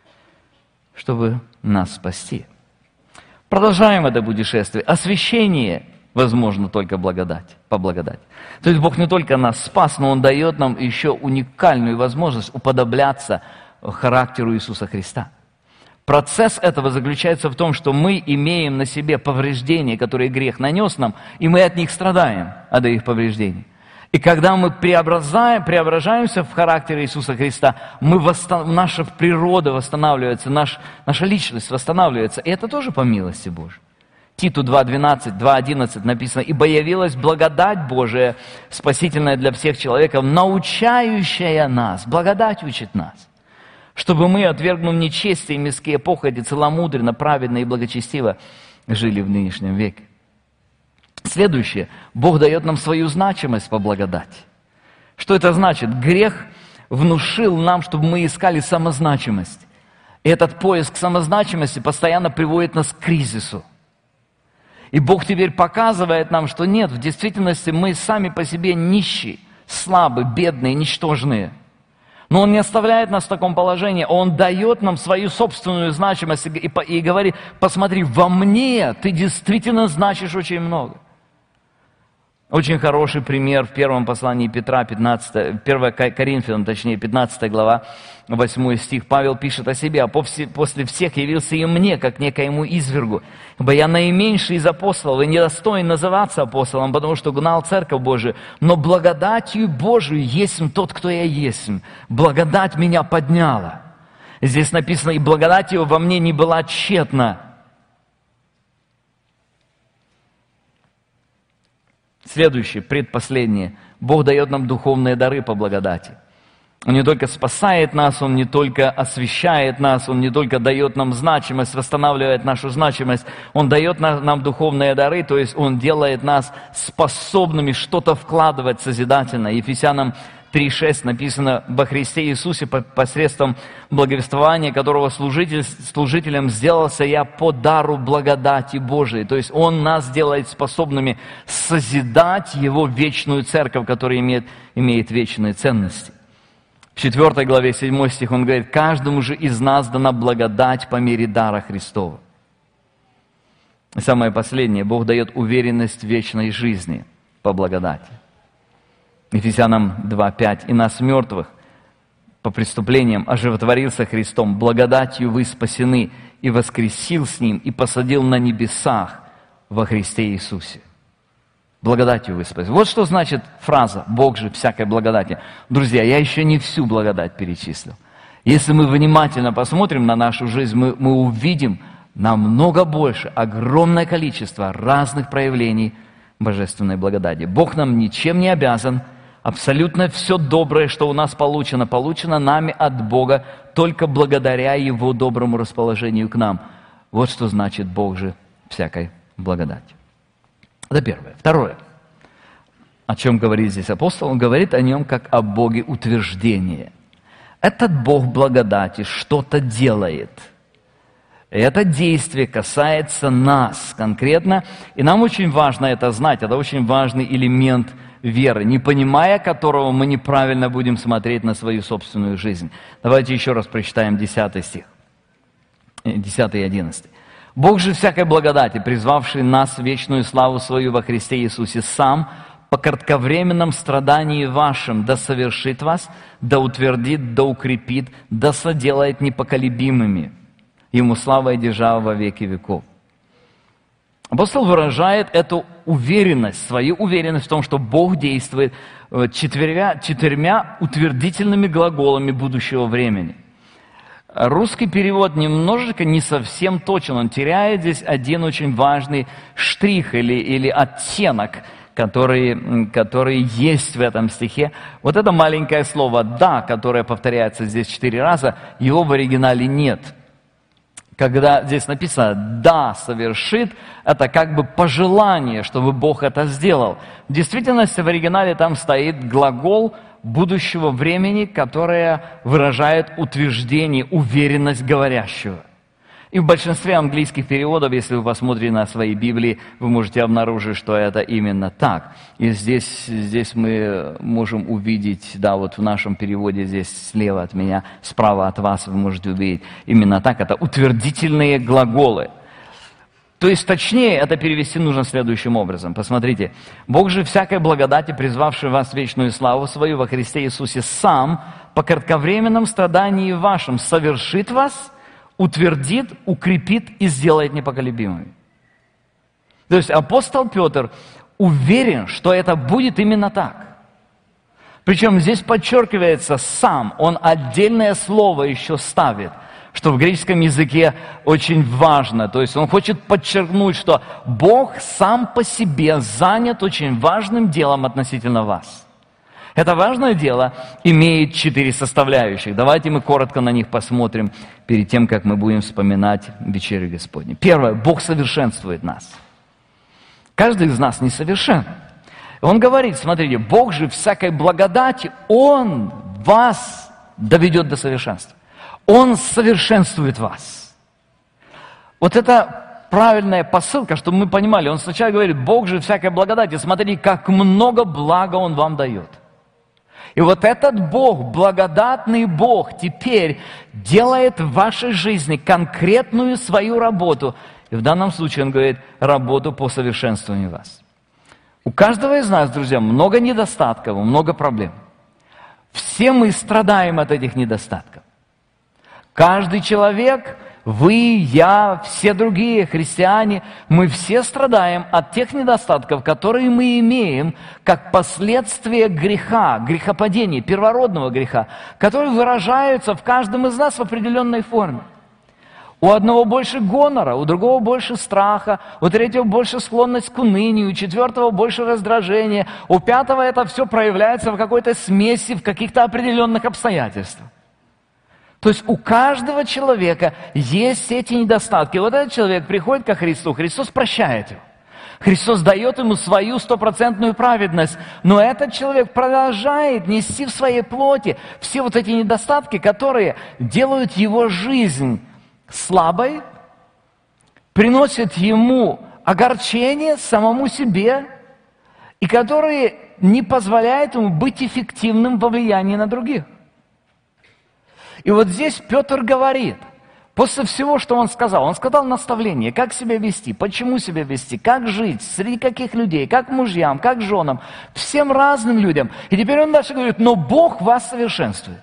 Чтобы нас спасти. Продолжаем это путешествие. Освящение возможно только благодать, по благодати. То есть Бог не только нас спас, но Он дает нам еще уникальную возможность уподобляться характеру Иисуса Христа. Процесс этого заключается в том, что мы имеем на себе повреждения, которые грех нанес нам, и мы от них страдаем, от их повреждений. И когда мы преображаем, преображаемся в характер Иисуса Христа, мы восстан... наша природа восстанавливается, наш... наша личность восстанавливается. И это тоже по милости Божьей. Титу два двенадцать, два одиннадцать написано: «Ибо явилась благодать Божия, спасительная для всех человеков, научающая нас». Благодать учит нас. «Чтобы мы, отвергнув нечестие и мирские похоти, целомудренно, праведно и благочестиво жили в нынешнем веке». Следующее. Бог дает нам свою значимость по благодати. Что это значит? Грех внушил нам, чтобы мы искали самозначимость. И этот поиск самозначимости постоянно приводит нас к кризису. И Бог теперь показывает нам, что нет, в действительности мы сами по себе нищие, слабые, бедные, ничтожные. Но Он не оставляет нас в таком положении. Он дает нам свою собственную значимость и, и, и говорит: посмотри, во мне ты действительно значишь очень много. Очень хороший пример в первом послании Петра, пятнадцатое, первое Коринфянам, точнее, пятнадцатая глава, восьмой стих. Павел пишет о себе: «А после всех явился и мне, как некоему извергу, ибо я наименьший из апостолов и недостоин называться апостолом, потому что гнал церковь Божию, но благодатью Божию есть тот, кто я есть. Благодать меня подняла». Здесь написано: «И благодать Его во мне не была тщетна». Следующее, предпоследнее. Бог дает нам духовные дары по благодати. Он не только спасает нас, Он не только освящает нас, Он не только дает нам значимость, восстанавливает нашу значимость, Он дает нам духовные дары, то есть Он делает нас способными что-то вкладывать созидательно. Ефесянам три шесть написано: «Во Христе Иисусе посредством благовествования, которого служитель, служителем сделался я по дару благодати Божией». То есть Он нас делает способными созидать Его вечную церковь, которая имеет, имеет вечные ценности. В четвёртой главе, седьмой стих, Он говорит: «Каждому же из нас дана благодать по мере дара Христова». И самое последнее. Бог дает уверенность в вечной жизни по благодати. Ефесянам два пять. «И нас мертвых по преступлениям оживотворился Христом, благодатью вы спасены, и воскресил с Ним, и посадил на небесах во Христе Иисусе». Благодатью вы спасены. Вот что значит фраза «Бог же всякой благодати». Друзья, я еще не всю благодать перечислил. Если мы внимательно посмотрим на нашу жизнь, мы, мы увидим намного больше, огромное количество разных проявлений божественной благодати. Бог нам ничем не обязан. Абсолютно все доброе, что у нас получено, получено нами от Бога только благодаря Его доброму расположению к нам. Вот что значит Бог же всякой благодати. Это первое. Второе. О чем говорит здесь апостол? Он говорит о нем как о Боге утверждения. Этот Бог благодати что-то делает. И это действие касается нас конкретно. И нам очень важно это знать. Это очень важный элемент веры, не понимая которого мы неправильно будем смотреть на свою собственную жизнь. Давайте еще раз прочитаем десятый стих. десятый и одиннадцатый. «Бог же всякой благодати, призвавший нас в вечную славу свою во Христе Иисусе, сам по кратковременном страдании вашим да совершит вас, да утвердит, да укрепит, да соделает непоколебимыми. Ему слава и держава во веки веков». Апостол выражает эту уверенность, свою уверенность в том, что Бог действует четырьмя, четырьмя утвердительными глаголами будущего времени. Русский перевод немножечко не совсем точен, он теряет здесь один очень важный штрих или, или оттенок, который, который есть в этом стихе. Вот это маленькое слово «да», которое повторяется здесь четыре раза, его в оригинале нет. Когда здесь написано «да, совершит», это как бы пожелание, чтобы Бог это сделал. В действительности в оригинале там стоит глагол будущего времени, которое выражает утверждение, уверенность говорящего. И в большинстве английских переводов, если вы посмотрите на свои Библии, вы можете обнаружить, что это именно так. И здесь, здесь мы можем увидеть, да, вот в нашем переводе здесь слева от меня, справа от вас вы можете увидеть именно так. Это утвердительные глаголы. То есть, точнее, это перевести нужно следующим образом. Посмотрите. «Бог же всякой благодати, призвавший вас в вечную славу свою во Христе Иисусе, сам по кратковременном страдании вашем совершит вас, утвердит, укрепит и сделает непоколебимыми». То есть апостол Петр уверен, что это будет именно так. Причем здесь подчеркивается «сам», он отдельное слово еще ставит, что в греческом языке очень важно. То есть он хочет подчеркнуть, что Бог сам по себе занят очень важным делом относительно вас. Это важное дело имеет четыре составляющих. Давайте мы коротко на них посмотрим перед тем, как мы будем вспоминать вечерю Господню. Первое. Бог совершенствует нас. Каждый из нас несовершен. Он говорит, смотрите, Бог же всякой благодати, Он вас доведет до совершенства. Он совершенствует вас. Вот это правильная посылка, чтобы мы понимали. Он сначала говорит, Бог же всякой благодати, смотрите, как много блага Он вам дает. И вот этот Бог, благодатный Бог, теперь делает в вашей жизни конкретную свою работу. И в данном случае Он говорит, работу по совершенствованию вас. У каждого из нас, друзья, много недостатков, много проблем. Все мы страдаем от этих недостатков. Каждый человек, вы, я, все другие христиане, мы все страдаем от тех недостатков, которые мы имеем как последствия греха, грехопадения, первородного греха, которые выражаются в каждом из нас в определенной форме. У одного больше гонора, у другого больше страха, у третьего больше склонность к унынию, у четвертого больше раздражения, у пятого это все проявляется в какой-то смеси, в каких-то определенных обстоятельствах. То есть у каждого человека есть эти недостатки. Вот этот человек приходит ко Христу, Христос прощает его. Христос дает ему свою стопроцентную праведность. Но этот человек продолжает нести в своей плоти все вот эти недостатки, которые делают его жизнь слабой, приносят ему огорчение самому себе, и которые не позволяют ему быть эффективным во влиянии на других. И вот здесь Петр говорит, После всего, что он сказал, он сказал наставление, как себя вести, почему себя вести, как жить, среди каких людей, как мужьям, как женам, всем разным людям. И теперь он дальше говорит, но Бог вас совершенствует.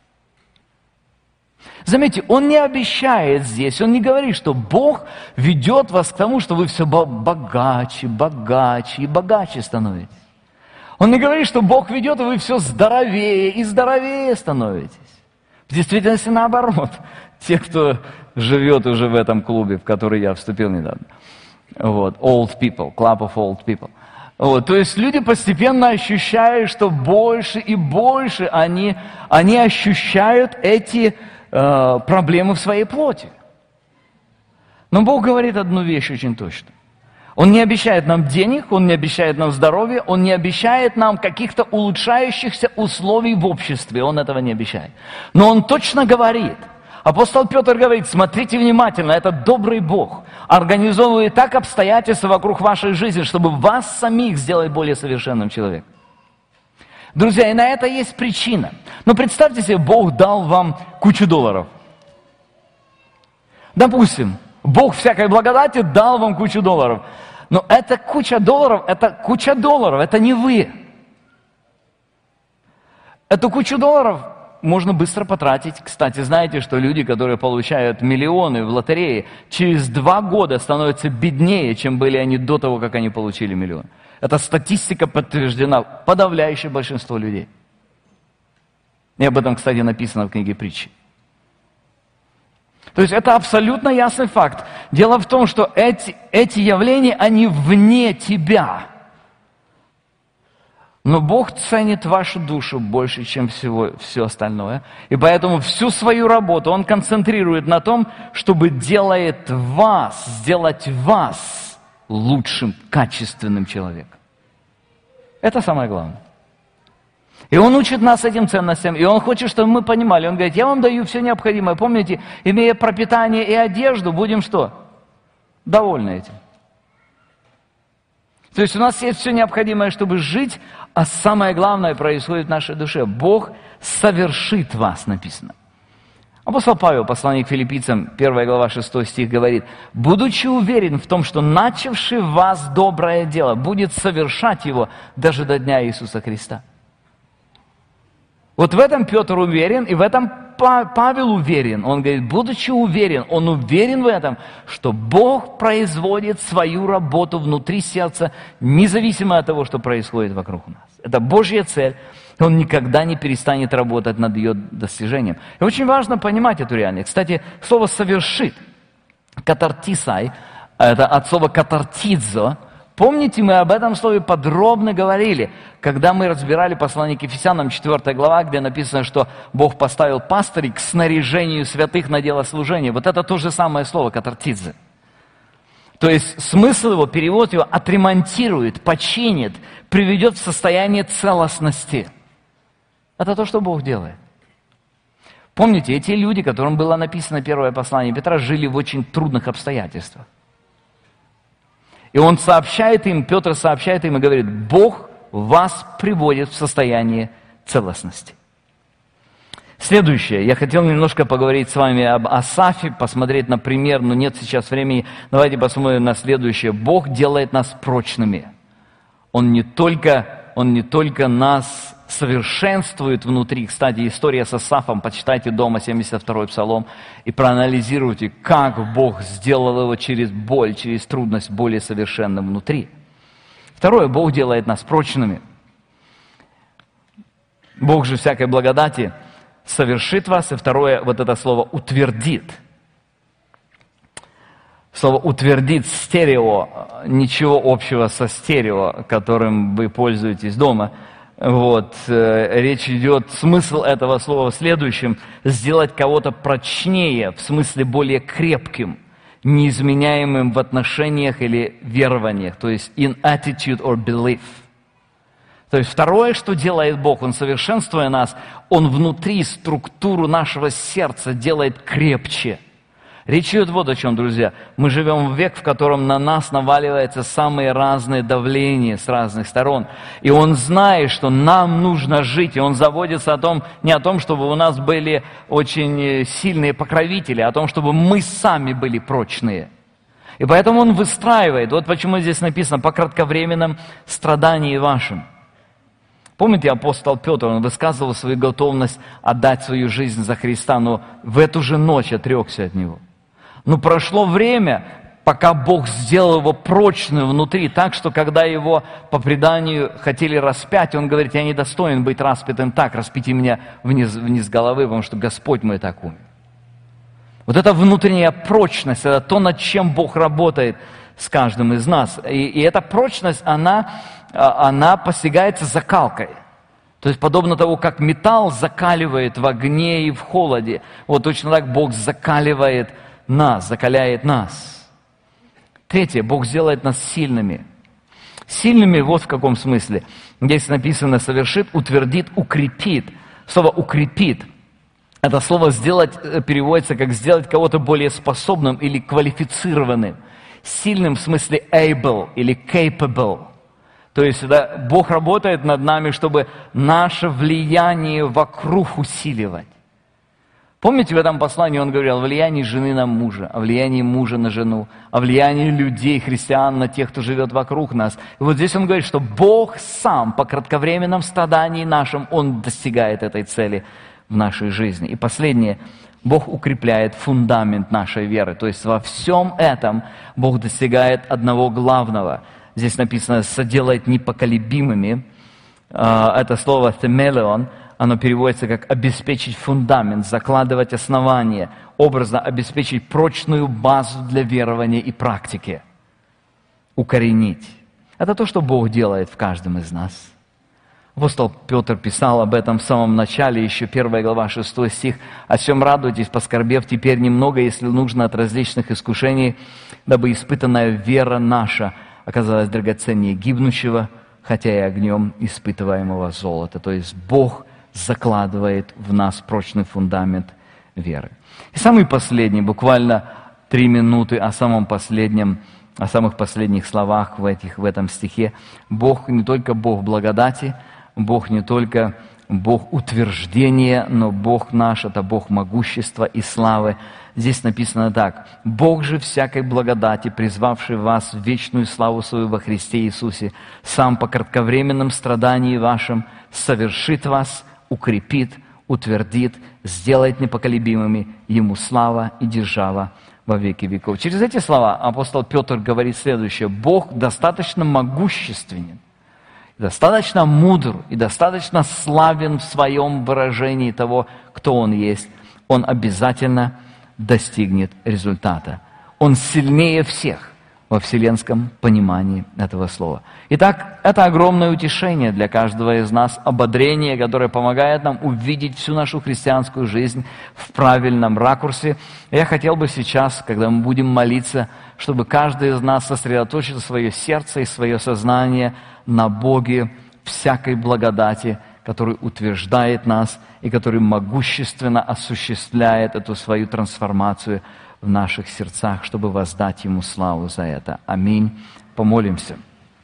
Заметьте, он не обещает здесь, он не говорит, что Бог ведет вас к тому, что вы все богаче, богаче и богаче становитесь. Он не говорит, что Бог ведет, и вы все здоровее и здоровее становитесь. В действительности наоборот. Те, кто живет уже в этом клубе, в который я вступил недавно. Вот, old people, club of old people. Вот, то есть люди постепенно ощущают, что больше и больше они, они ощущают эти э, проблемы в своей плоти. Но Бог говорит одну вещь очень точно. Он не обещает нам денег, Он не обещает нам здоровья, Он не обещает нам каких-то улучшающихся условий в обществе. Он этого не обещает. Но Он точно говорит. Апостол Петр говорит, смотрите внимательно, это добрый Бог. Организовывает так обстоятельства вокруг вашей жизни, чтобы вас самих сделать более совершенным человеком. Друзья, и на это есть причина. Но представьте себе, Бог дал вам кучу долларов. Допустим, Бог всякой благодати дал вам кучу долларов. Но эта куча долларов, это куча долларов, это не вы. Эту кучу долларов можно быстро потратить. Кстати, знаете, что люди, которые получают миллионы в лотерее, через два года становятся беднее, чем были они до того, как они получили миллион. Эта статистика подтверждена подавляющее большинство людей. И об этом, кстати, написано в книге Притчи. То есть это абсолютно ясный факт. Дело в том, что эти, эти явления, они вне тебя. Но Бог ценит вашу душу больше, чем всего, все остальное. И поэтому всю свою работу Он концентрирует на том, чтобы делает вас, сделать вас лучшим, качественным человеком. Это самое главное. И Он учит нас этим ценностям, и Он хочет, чтобы мы понимали. Он говорит, я вам даю все необходимое. Помните, имея пропитание и одежду, будем что? Довольны этим. То есть у нас есть все необходимое, чтобы жить, а самое главное происходит в нашей душе. Бог совершит вас, написано. Апостол Павел, послание к Филиппийцам, первая глава, шестой стих, говорит, «Будучи уверен в том, что начавший в вас доброе дело будет совершать его даже до дня Иисуса Христа». Вот в этом Петр уверен, и в этом Павел уверен. Он говорит, будучи уверен, он уверен в этом, что Бог производит свою работу внутри сердца, независимо от того, что происходит вокруг нас. Это Божья цель, и Он никогда не перестанет работать над ее достижением. И очень важно понимать эту реальность. Кстати, слово «совершит», «катартисай», это от слова «катартидзо». Помните, мы об этом слове подробно говорили, когда мы разбирали послание к Ефесянам, четвёртая глава, где написано, что Бог поставил пастырей к снаряжению святых на дело служения. Вот это то же самое слово «катартидзе». То есть смысл его, перевод его отремонтирует, починит, приведет в состояние целостности. Это то, что Бог делает. Помните, эти люди, которым было написано первое послание Петра, жили в очень трудных обстоятельствах. И он сообщает им, Петр сообщает им и говорит, Бог вас приводит в состояние целостности. Следующее. Я хотел немножко поговорить с вами об Асафе, посмотреть на пример, но нет сейчас времени. Давайте посмотрим на следующее. Бог делает нас прочными. Он не только, он не только нас совершенствует внутри. Кстати, история с Асафом, почитайте дома семьдесят второй псалом и проанализируйте, как Бог сделал его через боль, через трудность более совершенным внутри. Второе, Бог делает нас прочными. Бог же всякой благодати совершит вас. И второе, вот это слово «утвердит». Слово «утвердит» стерео, ничего общего со стерео, которым вы пользуетесь дома. Вот, э, речь идет, смысл этого слова в следующем: сделать кого-то прочнее, в смысле более крепким, неизменяемым в отношениях или верованиях, то есть in attitude or belief. То есть второе, что делает Бог, Он, совершенствуя нас, Он внутри структуру нашего сердца делает крепче, Речь идет вот о чем, друзья. Мы живем в век, в котором на нас наваливаются самые разные давления с разных сторон. И Он знает, что нам нужно жить. И Он заботится о том, не о том, чтобы у нас были очень сильные покровители, а о том, чтобы мы сами были прочные. И поэтому Он выстраивает. Вот почему здесь написано «по кратковременном страдании вашим». Помните, апостол Петр, он высказывал свою готовность отдать свою жизнь за Христа, но в эту же ночь отрекся от Него. Но прошло время, пока Бог сделал его прочным внутри, так что когда его по преданию хотели распять, он говорит: я не достоин быть распятым так, распяти меня вниз, вниз головы, потому что Господь мой так умер. Вот эта внутренняя прочность, это то, над чем Бог работает с каждым из нас. И, и эта прочность, она, она постигается закалкой. То есть, подобно тому, как металл закаливает в огне и в холоде, вот точно так Бог закаливает нас, закаляет нас. Третье, Бог сделает нас сильными. Сильными вот в каком смысле. Здесь написано «совершит», «утвердит», «укрепит». Слово «укрепит». Это слово «сделать» переводится как «сделать кого-то более способным или квалифицированным». Сильным в смысле able или capable. То есть да, Бог работает над нами, чтобы наше влияние вокруг усиливать. Помните, в этом послании он говорил о влиянии жены на мужа, о влиянии мужа на жену, о влиянии людей, христиан на тех, кто живет вокруг нас. И вот здесь он говорит, что Бог сам по кратковременном страдании нашим, Он достигает этой цели в нашей жизни. И последнее, Бог укрепляет фундамент нашей веры. То есть во всем этом Бог достигает одного главного. Здесь написано «соделает непоколебимыми». Это слово «themeleon», оно переводится как «обеспечить фундамент», «закладывать основание», образно «обеспечить прочную базу для верования и практики», «укоренить». Это то, что Бог делает в каждом из нас. Апостол Петр писал об этом в самом начале, еще первая глава, шестой стих. «О чем радуйтесь, поскорбев теперь немного, если нужно, от различных искушений, дабы испытанная вера наша оказалась драгоценнее гибнущего, хотя и огнем испытываемого золота». То есть Бог закладывает в нас прочный фундамент веры. И самый последний, буквально три минуты о самом последнем, о самых последних словах в, этих, в этом стихе. Бог не только Бог благодати, Бог не только Бог утверждения, но Бог наш – это Бог могущества и славы. Здесь написано так: «Бог же всякой благодати, призвавший вас в вечную славу свою во Христе Иисусе, сам по кратковременном страдании вашим совершит вас, укрепит, утвердит, сделает непоколебимыми, Ему слава и держава во веки веков». Через эти слова апостол Петр говорит следующее: Бог достаточно могущественен, достаточно мудр и достаточно славен в своем выражении того, кто Он есть. Он обязательно достигнет результата. Он сильнее всех во вселенском понимании этого слова. Итак, это огромное утешение для каждого из нас, ободрение, которое помогает нам увидеть всю нашу христианскую жизнь в правильном ракурсе. Я хотел бы сейчас, когда мы будем молиться, чтобы каждый из нас сосредоточил свое сердце и свое сознание на Боге всякой благодати, который утверждает нас и который могущественно осуществляет эту свою трансформацию в наших сердцах, чтобы воздать Ему славу за это. Аминь. Помолимся.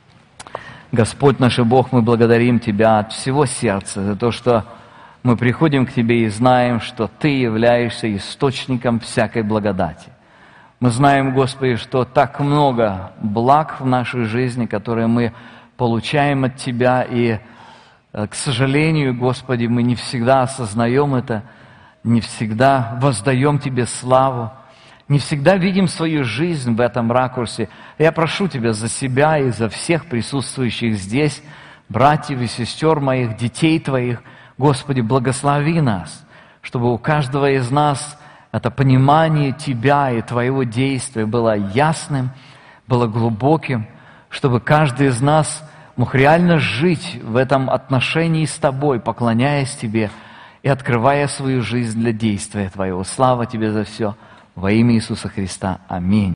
Господь наш и Бог, мы благодарим Тебя от всего сердца за то, что мы приходим к Тебе и знаем, что Ты являешься источником всякой благодати. Мы знаем, Господи, что так много благ в нашей жизни, которые мы получаем от Тебя, и, к сожалению, Господи, мы не всегда осознаем это, не всегда воздаем Тебе славу, не всегда видим свою жизнь в этом ракурсе. Я прошу Тебя за себя и за всех присутствующих здесь, братьев и сестер моих, детей Твоих. Господи, благослови нас, чтобы у каждого из нас это понимание Тебя и Твоего действия было ясным, было глубоким, чтобы каждый из нас мог реально жить в этом отношении с Тобой, поклоняясь Тебе и открывая свою жизнь для действия Твоего. Слава Тебе за все. Во имя Иисуса Христа. Аминь.